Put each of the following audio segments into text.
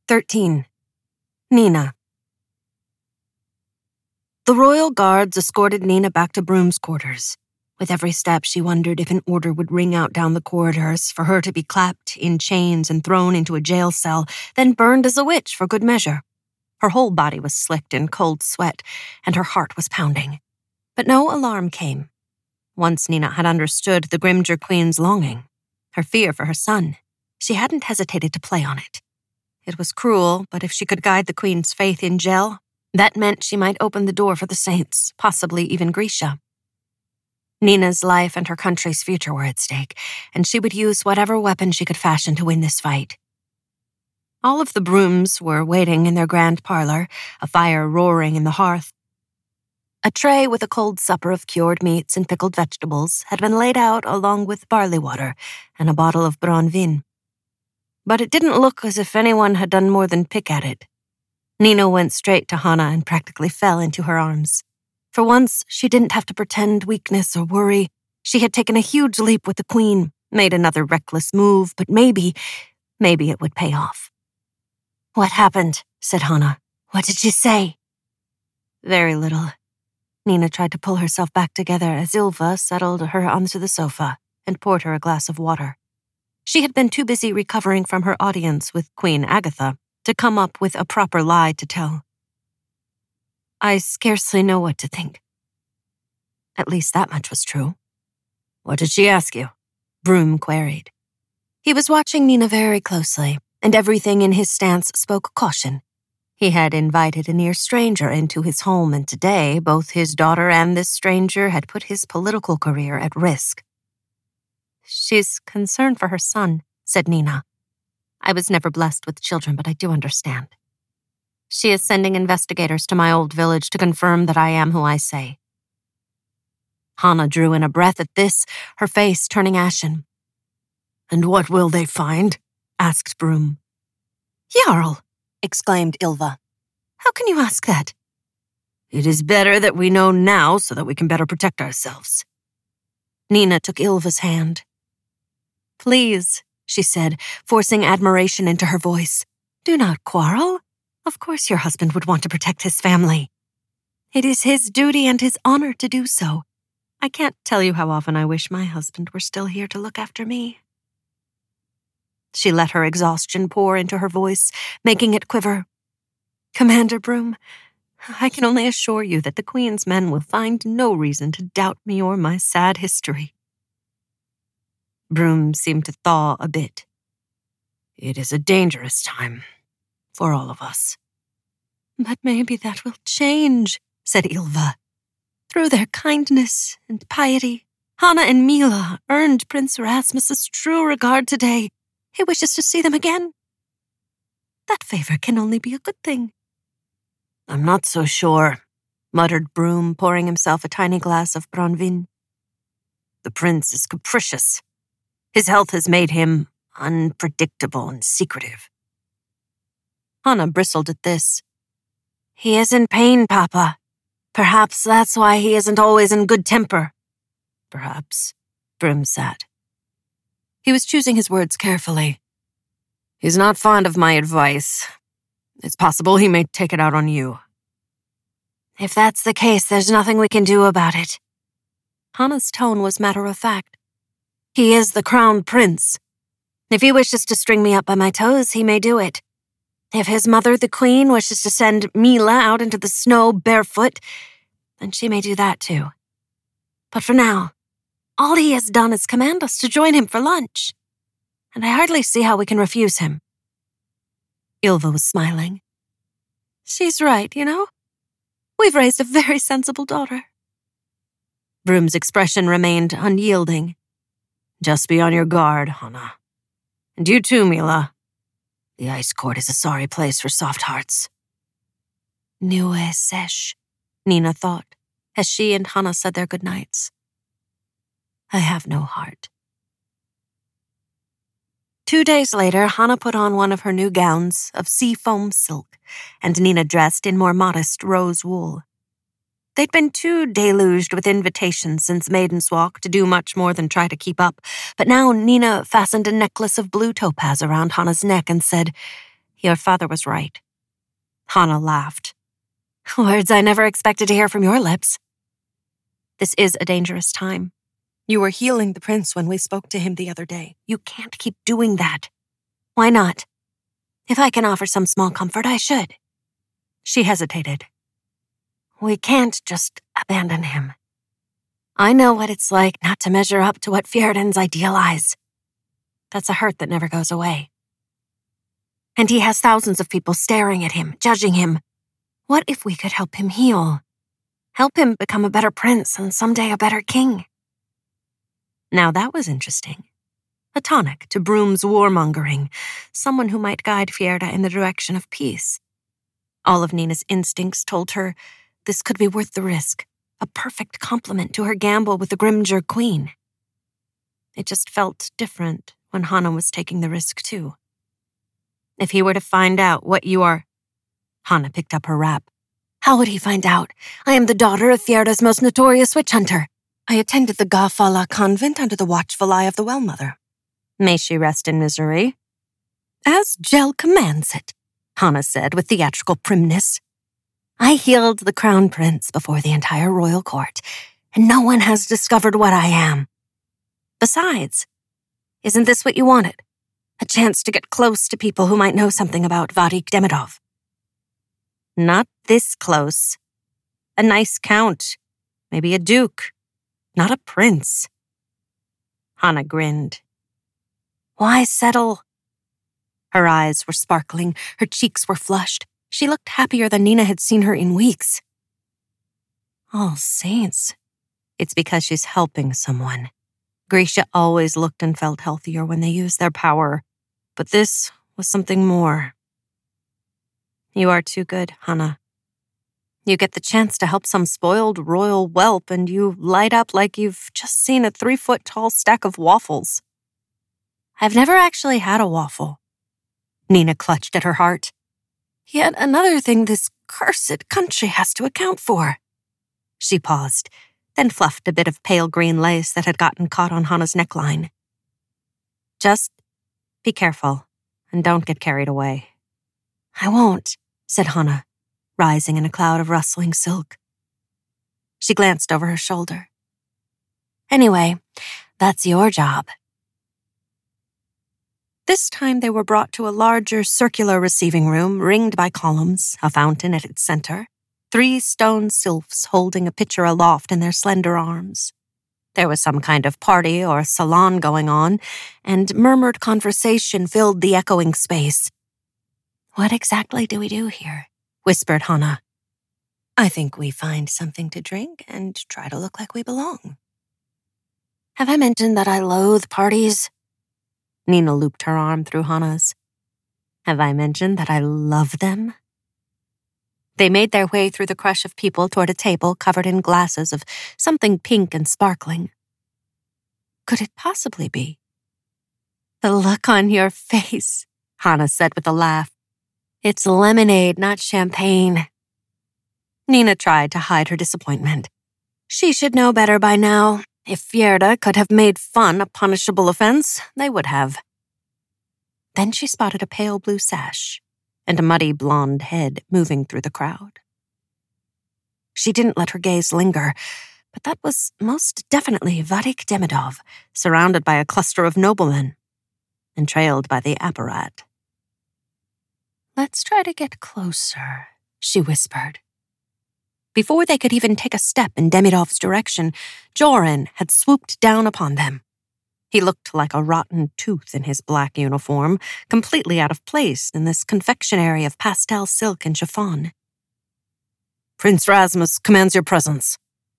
13. Nina. The royal guards escorted Nina back to Broom's quarters. With every step, she wondered if an order would ring out down the corridors for her to be clapped in chains and thrown into a jail cell, then burned as a witch for good measure. Her whole body was slicked in cold sweat, and her heart was pounding. But no alarm came. Once Nina had understood the Grimger Queen's longing, her fear for her son, she hadn't hesitated to play on it. It was cruel, but if she could guide the Queen's faith in Gel, that meant she might open the door for the Saints, possibly even Grisha. Nina's life and her country's future were at stake, and she would use whatever weapon she could fashion to win this fight. All of the Brooms were waiting in their grand parlor, a fire roaring in the hearth. A tray with a cold supper of cured meats and pickled vegetables had been laid out along with barley water and a bottle of brown vin. But it didn't look as if anyone had done more than pick at it. Nina went straight to Hana and practically fell into her arms. For once, she didn't have to pretend weakness or worry. She had taken a huge leap with the Queen, made another reckless move, but maybe it would pay off. "What happened?" said Hana. "What did you say?" "Very little." Nina tried to pull herself back together as Ylva settled her onto the sofa and poured her a glass of water. She had been too busy recovering from her audience with Queen Agatha to come up with a proper lie to tell. "I scarcely know what to think." At least that much was true. "What did she ask you?" Broom queried. He was watching Nina very closely, and everything in his stance spoke caution. He had invited a near stranger into his home, and today both his daughter and this stranger had put his political career at risk. "She's concerned for her son," said Nina. "I was never blessed with children, but I do understand. She is sending investigators to my old village to confirm that I am who I say." Hana drew in a breath at this, her face turning ashen. "And what will they find?" asked Broom. "Jarl!" exclaimed Ylva. "How can you ask that?" "It is better that we know now so that we can better protect ourselves." Nina took Ylva's hand. "Please," she said, forcing admiration into her voice. "Do not quarrel. Of course your husband would want to protect his family. It is his duty and his honor to do so. I can't tell you how often I wish my husband were still here to look after me." She let her exhaustion pour into her voice, making it quiver. "Commander Broom, I can only assure you that the Queen's men will find no reason to doubt me or my sad history." Broom seemed to thaw a bit. "It is a dangerous time for all of us." "But maybe that will change," said Ylva. "Through their kindness and piety, Hana and Mila earned Prince Erasmus's true regard today. He wishes to see them again. That favor can only be a good thing." "I'm not so sure," muttered Broom, pouring himself a tiny glass of Branvin. "The prince is capricious. His health has made him unpredictable and secretive." Hana bristled at this. "He is in pain, Papa. Perhaps that's why he isn't always in good temper." "Perhaps," Broom said. He was choosing his words carefully. "He's not fond of my advice. It's possible he may take it out on you." "If that's the case, there's nothing we can do about it." Hana's tone was matter-of-fact. "He is the crown prince. If he wishes to string me up by my toes, he may do it. If his mother, the Queen, wishes to send Mila out into the snow barefoot, then she may do that too. But for now, all he has done is command us to join him for lunch, and I hardly see how we can refuse him." Ylva was smiling. "She's right, you know. We've raised a very sensible daughter." Broom's expression remained unyielding. "Just be on your guard, Hana. And you too, Mila. The ice court is a sorry place for soft hearts." "Nue sesh," Nina thought, as she and Hana said their goodnights. "I have no heart." 2 days later, Hana put on one of her new gowns of seafoam silk, and Nina dressed in more modest rose wool. They'd been too deluged with invitations since Maiden's Walk to do much more than try to keep up, but now Nina fastened a necklace of blue topaz around Hana's neck and said, Your father was right. Hana laughed. Words I never expected to hear from your lips. This is a dangerous time. You were healing the prince when we spoke to him the other day. You can't keep doing that. Why not? If I can offer some small comfort, I should. She hesitated. We can't just abandon him. I know what it's like not to measure up to what Fjerdans idealize. That's a hurt that never goes away. And he has thousands of people staring at him, judging him. What if we could help him heal? Help him become a better prince and someday a better king? Now that was interesting. A tonic to Broom's warmongering, someone who might guide Fjerda in the direction of peace. All of Nina's instincts told her this could be worth the risk, a perfect complement to her gamble with the Grimjer Queen. It just felt different when Hana was taking the risk too. If he were to find out what you are... Hana picked up her wrap. How would he find out? I am the daughter of Fjerda's most notorious witch hunter. I attended the Gafala convent under the watchful eye of the Well-Mother. May she rest in misery. As Jel commands it, Hana said with theatrical primness. I healed the crown prince before the entire royal court, and no one has discovered what I am. Besides, isn't this what you wanted? A chance to get close to people who might know something about Varik Demidov. Not this close. A nice count, maybe a duke, not a prince. Hana grinned. Why settle? Her eyes were sparkling, her cheeks were flushed. She looked happier than Nina had seen her in weeks. All saints. It's because she's helping someone. Grisha always looked and felt healthier when they used their power, but this was something more. You are too good, Hana. You get the chance to help some spoiled royal whelp and you light up like you've just seen a 3-foot-tall stack of waffles. I've never actually had a waffle. Nina clutched at her heart. Yet another thing this cursed country has to account for. She paused, then fluffed a bit of pale green lace that had gotten caught on Hana's neckline. Just be careful and don't get carried away. I won't, said Hana, rising in a cloud of rustling silk. She glanced over her shoulder. Anyway, that's your job. This time they were brought to a larger circular receiving room ringed by columns, a fountain at its center, 3 stone sylphs holding a pitcher aloft in their slender arms. There was some kind of party or salon going on, and murmured conversation filled the echoing space. What exactly do we do here? Whispered Hana. I think we find something to drink and try to look like we belong. Have I mentioned that I loathe parties? Nina looped her arm through Hana's. Have I mentioned that I love them? They made their way through the crush of people toward a table covered in glasses of something pink and sparkling. Could it possibly be? The look on your face, Hana said with a laugh. It's lemonade, not champagne. Nina tried to hide her disappointment. She should know better by now. If Fjerda could have made fun a punishable offense, they would have. Then she spotted a pale blue sash and a muddy blonde head moving through the crowd. She didn't let her gaze linger, but that was most definitely Varik Demidov, surrounded by a cluster of noblemen and trailed by the apparat. Let's try to get closer, she whispered. Before they could even take a step in Demidov's direction, Joran had swooped down upon them. He looked like a rotten tooth in his black uniform, completely out of place in this confectionery of pastel silk and chiffon. Prince Rasmus commands your presence.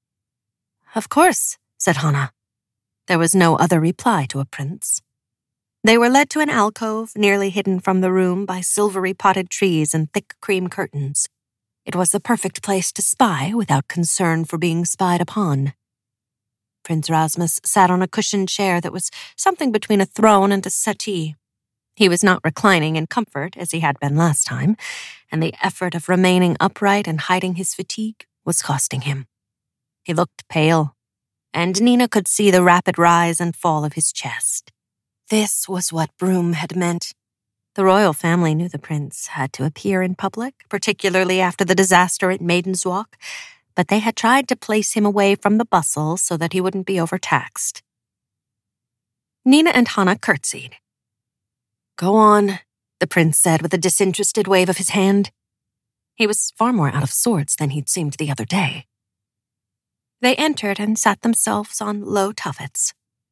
Of course, said Hana. There was no other reply to a prince. They were led to an alcove nearly hidden from the room by silvery potted trees and thick cream curtains. It was the perfect place to spy without concern for being spied upon. Prince Rasmus sat on a cushioned chair that was something between a throne and a settee. He was not reclining in comfort as he had been last time, and the effort of remaining upright and hiding his fatigue was costing him. He looked pale, and Nina could see the rapid rise and fall of his chest. This was what Broom had meant. The royal family knew the prince had to appear in public, particularly after the disaster at Maiden's Walk, but they had tried to place him away from the bustle so that he wouldn't be overtaxed. Nina and Hannah curtsied. "Go on," the prince said with a disinterested wave of his hand. He was far more out of sorts than he'd seemed the other day. They entered and sat themselves on low tuffets.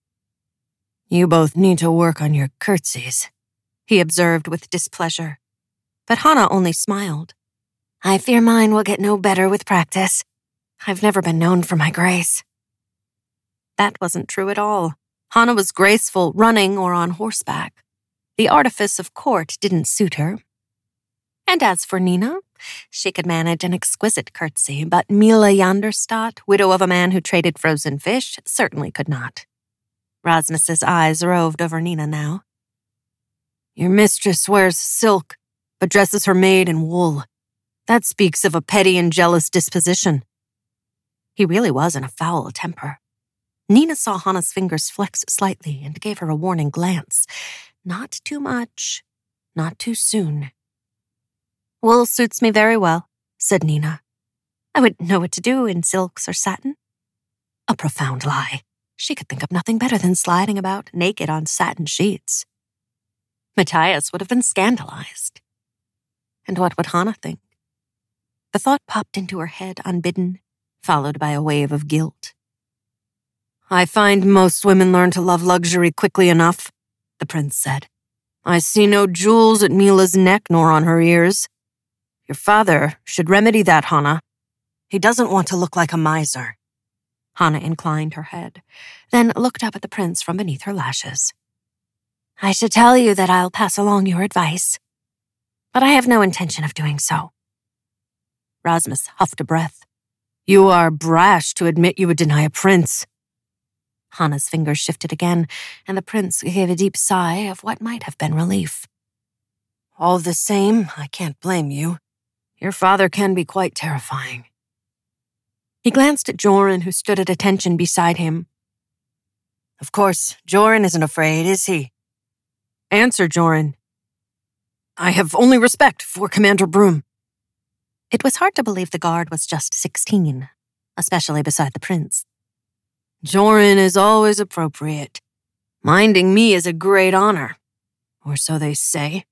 "You both need to work on your curtsies," he observed with displeasure. But Hannah only smiled. "I fear mine will get no better with practice. I've never been known for my grace." That wasn't true at all. Hannah was graceful running or on horseback. The artifice of court didn't suit her. And as for Nina, she could manage an exquisite curtsy, but Mila Janderstadt, widow of a man who traded frozen fish, certainly could not. Rasmus's eyes roved over Nina now. "Your mistress wears silk, but dresses her maid in wool. That speaks of a petty and jealous disposition." He really was in a foul temper. Nina saw Hannah's fingers flex slightly and gave her a warning glance. Not too much, not too soon. "Wool suits me very well," said Nina. "I wouldn't know what to do in silks or satin." A profound lie. She could think of nothing better than sliding about naked on satin sheets. Matthias would have been scandalized. And what would Hannah think? The thought popped into her head unbidden, followed by a wave of guilt. "I find most women learn to love luxury quickly enough," the prince said. "I see no jewels at Mila's neck nor on her ears. Your father should remedy that, Hannah. He doesn't want to look like a miser." Hannah inclined her head, then looked up at the prince from beneath her lashes. "I should tell you that I'll pass along your advice, but I have no intention of doing so." Rasmus huffed a breath. "You are brash to admit you would deny a prince." Hannah's fingers shifted again, and the prince gave a deep sigh of what might have been relief. "All the same, I can't blame you. Your father can be quite terrifying." He glanced at Joran, who stood at attention beside him. "Of course, Joran isn't afraid, is he?" "Answer, Joran." "I have only respect for Commander Broom." It was hard to believe the guard was just 16, especially beside the prince. "Joran is always appropriate. Minding me is a great honor, or so they say.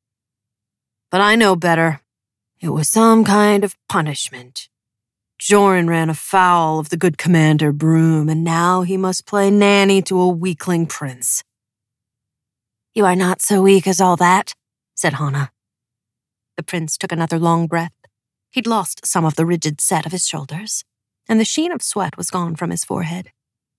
But I know better. It was some kind of punishment. Joran ran afoul of the good Commander Broom, and now he must play nanny to a weakling prince." "You are not so weak as all that," said Hannah. The prince took another long breath. He'd lost some of the rigid set of his shoulders, and the sheen of sweat was gone from his forehead.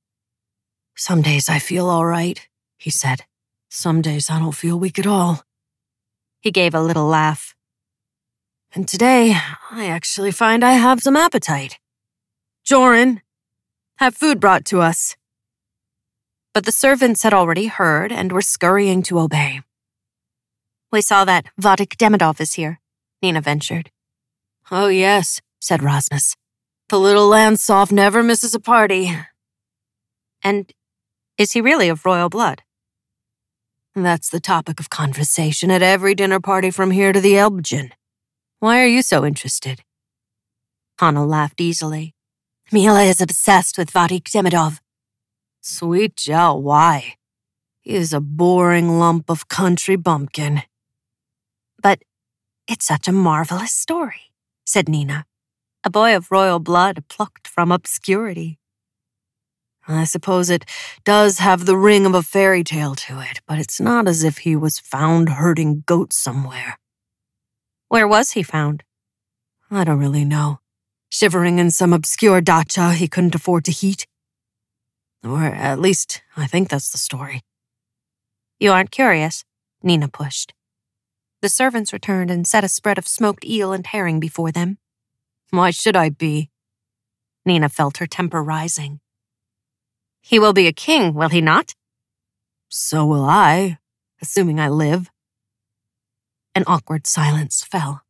"Some days I feel all right," he said. "Some days I don't feel weak at all." He gave a little laugh. "And today, I actually find I have some appetite. Joran, have food brought to us." But the servants had already heard and were scurrying to obey. "We saw that Vadik Demidov is here," Nina ventured. "Oh yes," said Rasmus. "The little Landsov never misses a party." "And is he really of royal blood?" "That's the topic of conversation at every dinner party from here to the Elbgen. Why are you so interested?" Hannah laughed easily. "Mila is obsessed with Vadik Demidov." "Sweet Joe, why? He is a boring lump of country bumpkin." "But it's such a marvelous story," said Nina. "A boy of royal blood plucked from obscurity." "I suppose it does have the ring of a fairy tale to it, but it's not as if he was found herding goats somewhere." "Where was he found?" "I don't really know. Shivering in some obscure dacha he couldn't afford to heat. Or at least, I think that's the story." "You aren't curious?" Nina pushed. The servants returned and set a spread of smoked eel and herring before them. "Why should I be?" Nina felt her temper rising. "He will be a king, will he not?" "So will I, assuming I live." An awkward silence fell.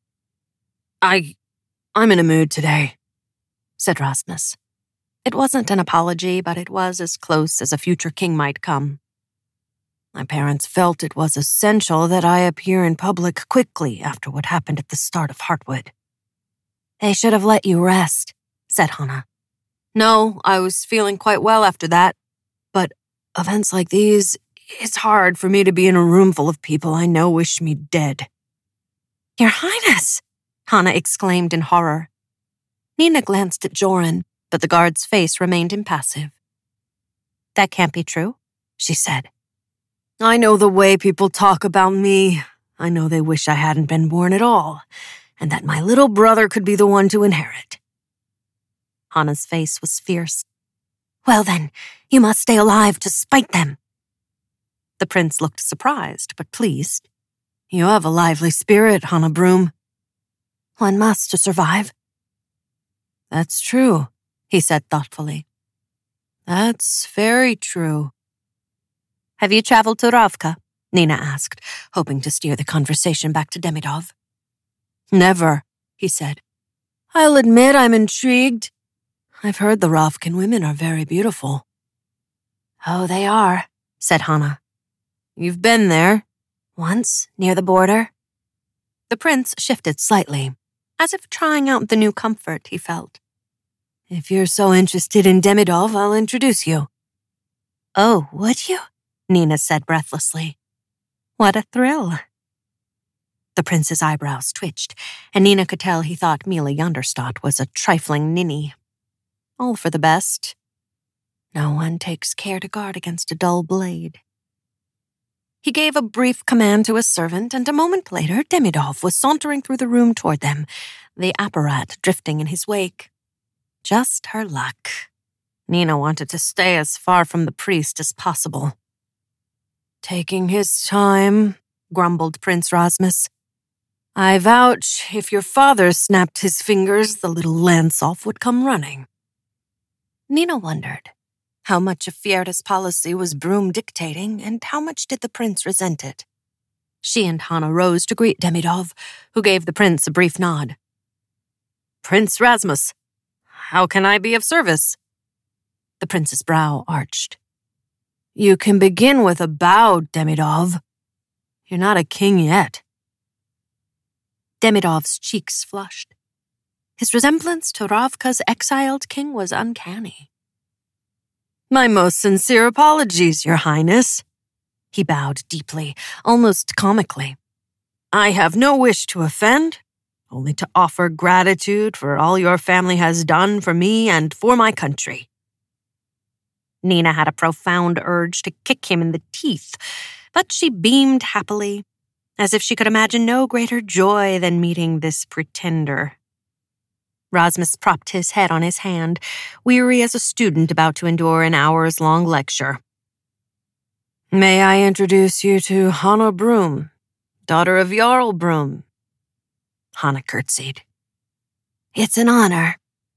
I'm in a mood today," said Rasmus. It wasn't an apology, but it was as close as a future king might come. My parents felt it was essential that I appear in public quickly after what happened at the start of Heartwood. They should have let you rest, said Hannah. No, I was feeling quite well after that. But events like these, it's hard for me to be in a room full of people I know wish me dead. Your Highness, Hannah exclaimed in horror. Nina glanced at Joran, but the guard's face remained impassive. That can't be true, she said. I know the way people talk about me. I know they wish I hadn't been born at all, and that my little brother could be the one to inherit. Hannah's face was fierce. Well then, you must stay alive to spite them. The prince looked surprised, but pleased. You have a lively spirit, Hannah Broom. One must to survive. That's true, he said thoughtfully. That's very true. Have you traveled to Ravka? Nina asked, hoping to steer the conversation back to Demidov. Never, he said. I'll admit I'm intrigued. I've heard the Ravkan women are very beautiful. Oh, they are, said Hannah. You've been there? Once, near the border. The prince shifted slightly, as if trying out the new comfort he felt. If you're so interested in Demidov, I'll introduce you. Oh, would you? Nina said breathlessly. What a thrill. The prince's eyebrows twitched, and Nina could tell he thought Mila Jonderstadt was a trifling ninny. All for the best. No one takes care to guard against a dull blade. He gave a brief command to his servant, and a moment later, Demidov was sauntering through the room toward them, the apparat drifting in his wake. Just her luck. Nina wanted to stay as far from the priest as possible. Taking his time, grumbled Prince Rasmus. I vouch, if your father snapped his fingers, the little Lancelf would come running. Nina wondered. How much of Fjerda's policy was Broom dictating, and how much did the prince resent it? She and Hannah rose to greet Demidov, who gave the prince a brief nod. Prince Rasmus, how can I be of service? The prince's brow arched. You can begin with a bow, Demidov. You're not a king yet. Demidov's cheeks flushed. His resemblance to Ravka's exiled king was uncanny. My most sincere apologies, Your Highness. He bowed deeply, almost comically. I have no wish to offend, only to offer gratitude for all your family has done for me and for my country. Nina had a profound urge to kick him in the teeth, but she beamed happily, as if she could imagine no greater joy than meeting this pretender. Rasmus propped his head on his hand, weary as a student about to endure an hours-long lecture. May I introduce you to Hannah Broom, daughter of Jarl Broom? Hannah curtsied. It's an honor.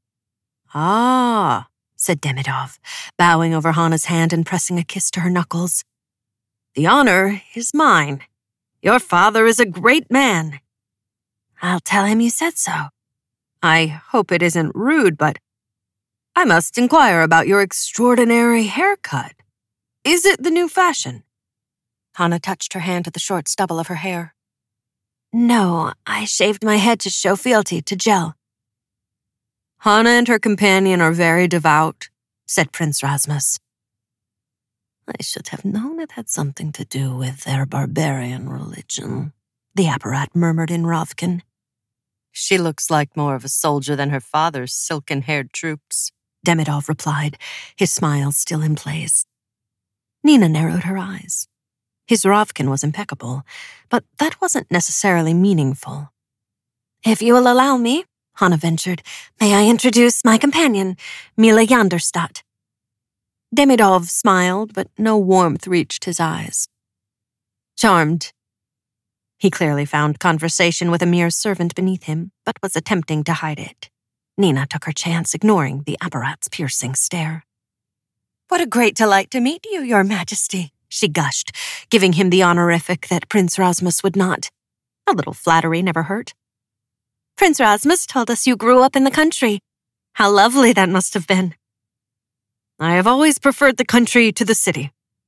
Ah, said Demidov, bowing over Hannah's hand and pressing a kiss to her knuckles. The honor is mine. Your father is a great man. I'll tell him you said so. I hope it isn't rude, but I must inquire about your extraordinary haircut. Is it the new fashion? Hannah touched her hand to the short stubble of her hair. No, I shaved my head to show fealty to Jel. Hannah and her companion are very devout, said Prince Rasmus. I should have known it had something to do with their barbarian religion, the apparat murmured in Ravkan. She looks like more of a soldier than her father's silken-haired troops, Demidov replied, his smile still in place. Nina narrowed her eyes. His Ravkan was impeccable, but that wasn't necessarily meaningful. If you will allow me, Hannah ventured, may I introduce my companion, Mila Jonderstadt. Demidov smiled, but no warmth reached his eyes. Charmed. He clearly found conversation with a mere servant beneath him, but was attempting to hide it. Nina took her chance, ignoring the apparat's piercing stare. What a great delight to meet you, Your Majesty, she gushed, giving him the honorific that Prince Rasmus would not. A little flattery never hurt. Prince Rasmus told us you grew up in the country. How lovely that must have been. I have always preferred the country to the city,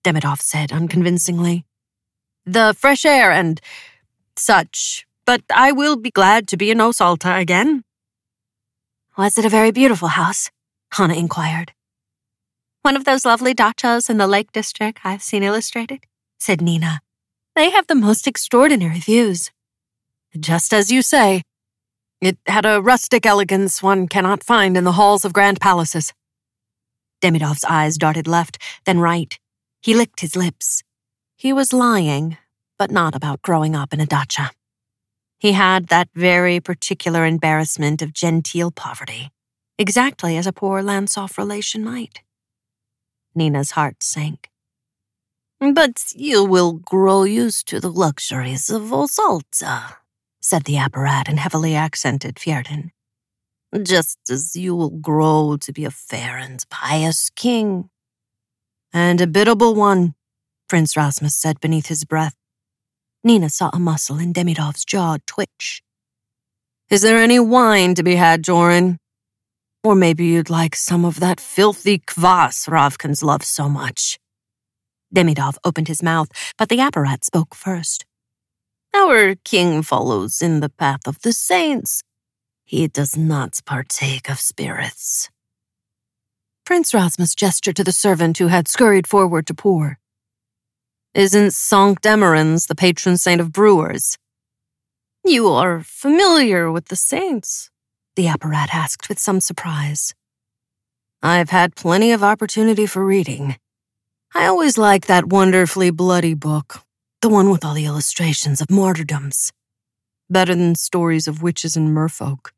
Demidov said unconvincingly. The fresh air and such, but I will be glad to be in Osalta again. Was it a very beautiful house? Hana inquired. One of those lovely dachas in the Lake District I've seen illustrated, said Nina. They have the most extraordinary views. Just as you say. It had a rustic elegance one cannot find in the halls of grand palaces. Demidov's eyes darted left, then right. He licked his lips. He was lying, but not about growing up in a dacha. He had that very particular embarrassment of genteel poverty, exactly as a poor Lansoff relation might. Nina's heart sank. But you will grow used to the luxuries of Osalta, said the apparat in heavily accented Fjerdan. Just as you will grow to be a fair and pious king. And a biddable one, Prince Rasmus said beneath his breath. Nina saw a muscle in Demidov's jaw twitch. Is there any wine to be had, Joran? Or maybe you'd like some of that filthy kvass Ravkans love so much. Demidov opened his mouth, but the apparat spoke first. Our king follows in the path of the saints. He does not partake of spirits. Prince Rasmus gestured to the servant who had scurried forward to pour. Isn't Sankt Emmerins the patron saint of brewers? You are familiar with the saints, the apparat asked with some surprise. I've had plenty of opportunity for reading. I always liked that wonderfully bloody book, the one with all the illustrations of martyrdoms. Better than stories of witches and merfolk.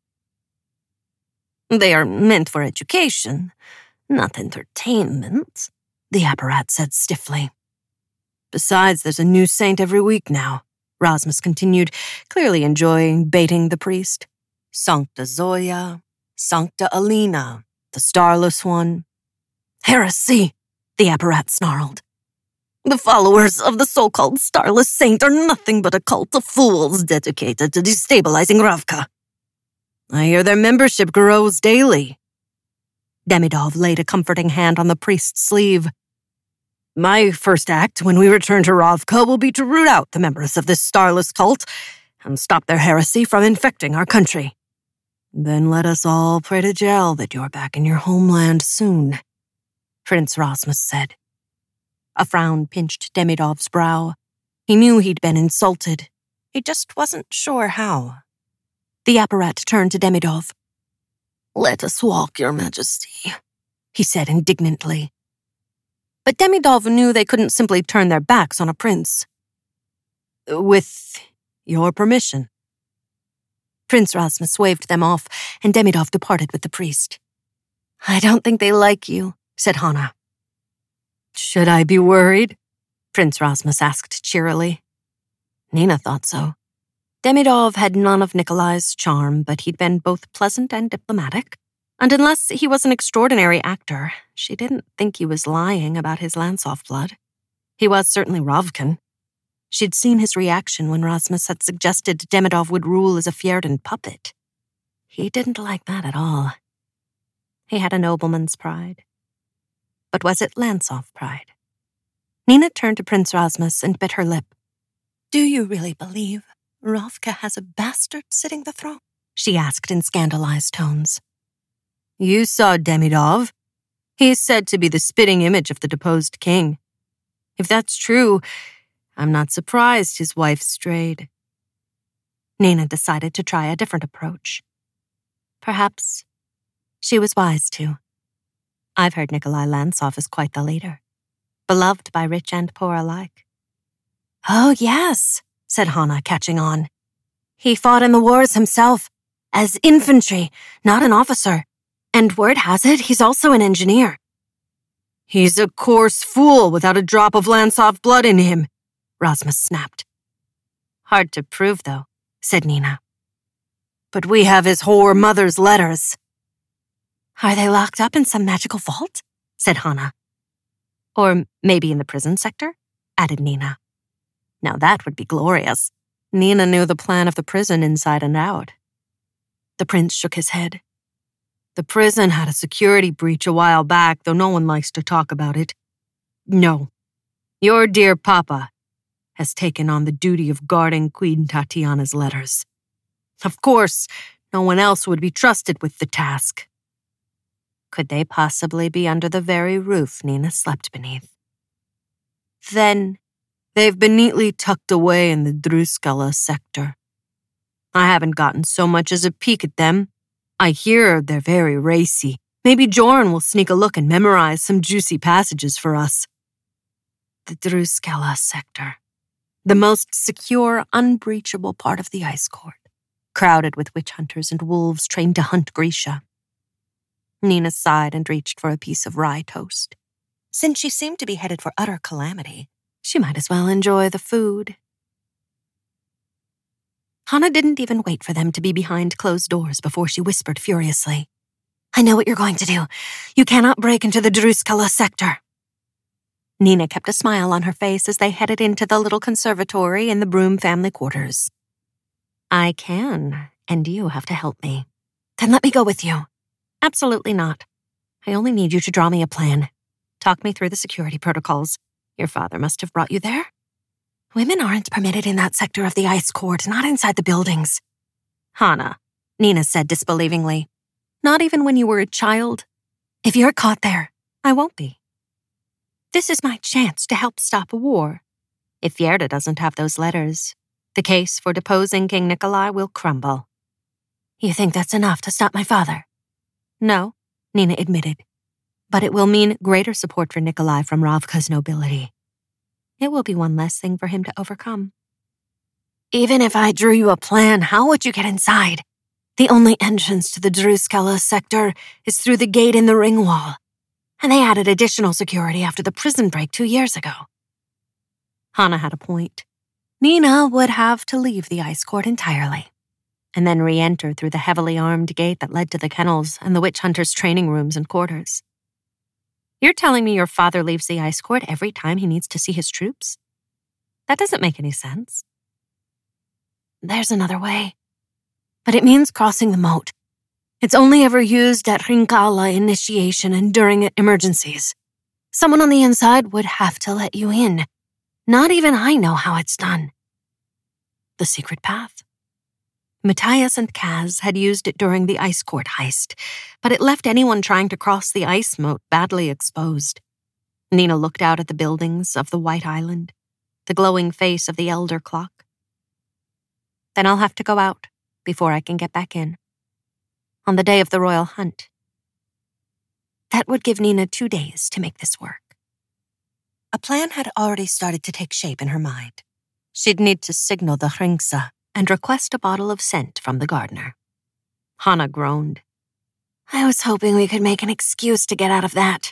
They are meant for education, not entertainment, the apparat said stiffly. Besides, there's a new saint every week now, Rasmus continued, clearly enjoying baiting the priest. Sancta Zoya, Sancta Alina, the starless one. Heresy, the apparat snarled. The followers of the so-called starless saint are nothing but a cult of fools dedicated to destabilizing Ravka. I hear their membership grows daily. Demidov laid a comforting hand on the priest's sleeve. My first act when we return to Ravka will be to root out the members of this starless cult and stop their heresy from infecting our country. Then let us all pray to Jel that you're back in your homeland soon, Prince Rasmus said. A frown pinched Demidov's brow. He knew he'd been insulted. He just wasn't sure how. The apparat turned to Demidov. Let us walk, Your Majesty, he said indignantly. But Demidov knew they couldn't simply turn their backs on a prince. With your permission. Prince Rasmus waved them off, and Demidov departed with the priest. I don't think they like you, said Hana. Should I be worried? Prince Rasmus asked cheerily. Nina thought so. Demidov had none of Nikolai's charm, but he'd been both pleasant and diplomatic. And unless he was an extraordinary actor, she didn't think he was lying about his Lansoff blood. He was certainly Ravkan. She'd seen his reaction when Rasmus had suggested Demidov would rule as a Fjerdan puppet. He didn't like that at all. He had a nobleman's pride. But was it Lansoff pride? Nina turned to Prince Rasmus and bit her lip. Do you really believe Ravka has a bastard sitting the throne? She asked in scandalized tones. You saw Demidov. He's said to be the spitting image of the deposed king. If that's true, I'm not surprised his wife strayed. Nina decided to try a different approach. Perhaps she was wise to. I've heard Nikolai Lansoff is quite the leader, beloved by rich and poor alike. Oh, yes, said Hana, catching on. He fought in the wars himself, as infantry, not an officer. And word has it, he's also an engineer. He's a coarse fool without a drop of Lansoff blood in him, Rasmus snapped. Hard to prove, though, said Nina. But we have his whore mother's letters. Are they locked up in some magical vault? Said Hana. Or maybe in the prison sector? Added Nina. Now that would be glorious. Nina knew the plan of the prison inside and out. The prince shook his head. The prison had a security breach a while back, though no one likes to talk about it. No, Your dear papa has taken on the duty of guarding Queen Tatiana's letters. Of course, no one else would be trusted with the task. Could they possibly be under the very roof Nina slept beneath? Then, they've been neatly tucked away in the Druskala sector. I haven't gotten so much as a peek at them. I hear they're very racy. Maybe Jorn will sneak a look and memorize some juicy passages for us. The Druskala sector. The most secure, unbreachable part of the ice court, crowded with witch hunters and wolves trained to hunt Grisha. Nina sighed and reached for a piece of rye toast. Since she seemed to be headed for utter calamity, she might as well enjoy the food. Hana didn't even wait for them to be behind closed doors before she whispered furiously, "I know what you're going to do. You cannot break into the Druskala sector." Nina kept a smile on her face as they headed into the little conservatory in the Broom family quarters. "I can, and you have to help me." "Then let me go with you." "Absolutely not. I only need you to draw me a plan. Talk me through the security protocols. Your father must have brought you there." "Women aren't permitted in that sector of the ice court, not inside the buildings." "Hana," Nina said disbelievingly. "Not even when you were a child?" "If you're caught there, I won't be. This is my chance to help stop a war. If Fjerda doesn't have those letters, the case for deposing King Nikolai will crumble." "You think that's enough to stop my father?" "No," Nina admitted. "But it will mean greater support for Nikolai from Ravka's nobility. It will be one less thing for him to overcome." "Even if I drew you a plan, how would you get inside? The only entrance to the Druskala sector is through the gate in the ring wall. And they added additional security after the prison break 2 years ago." Hana had a point. Nina would have to leave the ice court entirely, and then re-enter through the heavily armed gate that led to the kennels and the witch hunters' training rooms and quarters. "You're telling me your father leaves the ice court every time he needs to see his troops? That doesn't make any sense." "There's another way. But it means crossing the moat. It's only ever used at Rinkala initiation and during emergencies. Someone on the inside would have to let you in. Not even I know how it's done." The secret path. Matthias and Kaz had used it during the ice court heist, but it left anyone trying to cross the ice moat badly exposed. Nina looked out at the buildings of the White Island, the glowing face of the elder clock. "Then I'll have to go out before I can get back in. On the day of the royal hunt." That would give Nina 2 days to make this work. A plan had already started to take shape in her mind. She'd need to signal the Hringsa and request a bottle of scent from the gardener. Hana groaned. "I was hoping we could make an excuse to get out of that."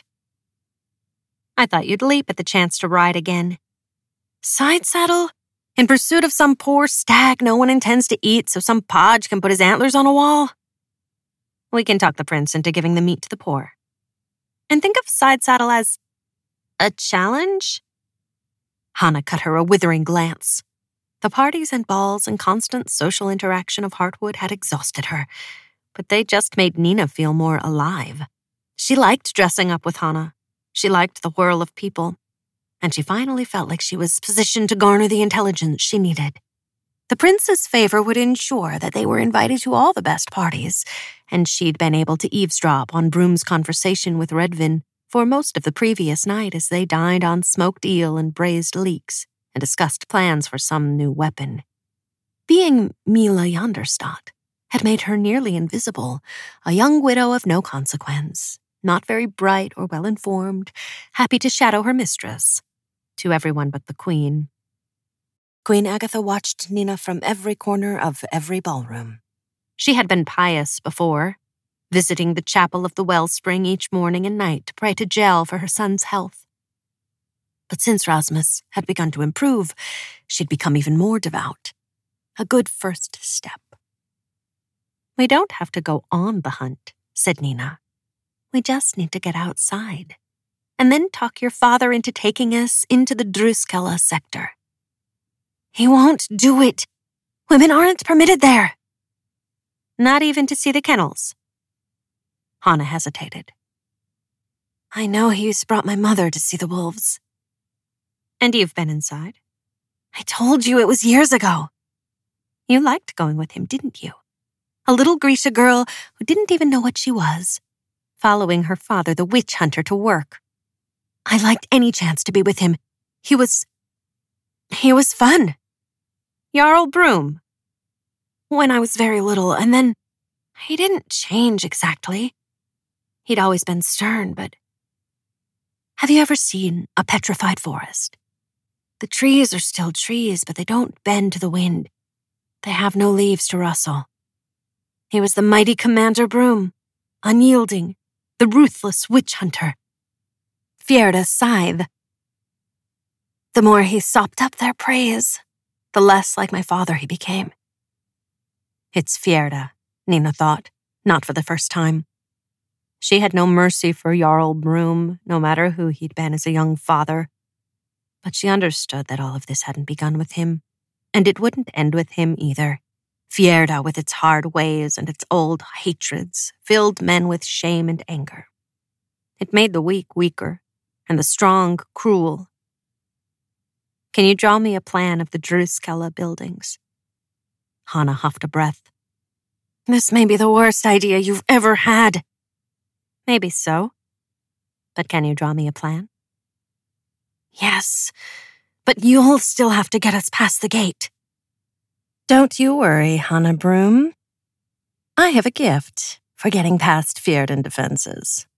"I thought you'd leap at the chance to ride again." "Side saddle? In pursuit of some poor stag no one intends to eat so some podge can put his antlers on a wall?" "We can talk the prince into giving the meat to the poor. And think of side saddle as a challenge?" Hana cut her a withering glance. The parties and balls and constant social interaction of Heartwood had exhausted her, but they just made Nina feel more alive. She liked dressing up with Hana. She liked the whirl of people. And she finally felt like she was positioned to garner the intelligence she needed. The prince's favor would ensure that they were invited to all the best parties, and she'd been able to eavesdrop on Broom's conversation with Redvin for most of the previous night as they dined on smoked eel and braised leeks and discussed plans for some new weapon. Being Mila Yanderstadt had made her nearly invisible, a young widow of no consequence, not very bright or well-informed, happy to shadow her mistress, to everyone but the queen. Queen Agatha watched Nina from every corner of every ballroom. She had been pious before, visiting the chapel of the wellspring each morning and night to pray to Jel for her son's health. But since Rasmus had begun to improve, she'd become even more devout. A good first step. "We don't have to go on the hunt," said Nina. "We just need to get outside, and then talk your father into taking us into the Druskala sector." "He won't do it. Women aren't permitted there." "Not even to see the kennels?" Hana hesitated. "I know he's brought my mother to see the wolves." And you've been inside? I told you it was years ago. You liked going with him, didn't you? A little Grisha girl who didn't even know what she was, following her father, the witch hunter, to work. I liked any chance to be with him. He was fun. Jarl Broom. When I was very little, and then he didn't change exactly. He'd always been stern, but... Have you ever seen a petrified forest? The trees are still trees, but they don't bend to the wind. They have no leaves to rustle. He was the mighty Commander Broom, unyielding, the ruthless witch hunter. Fjerda's scythe. The more he sopped up their praise, the less like my father he became. It's Fjerda, Nina thought, not for the first time. She had no mercy for Jarl Broom, no matter who he'd been as a young father. But she understood that all of this hadn't begun with him, and it wouldn't end with him either. Fjerda, with its hard ways and its old hatreds, filled men with shame and anger. It made the weak weaker, and the strong cruel. Can you draw me a plan of the Druskella buildings? Hana huffed a breath. This may be the worst idea you've ever had. Maybe so. But can you draw me a plan? Yes, but you'll still have to get us past the gate. Don't you worry, Hana Broom. I have a gift for getting past Fjerdan defenses.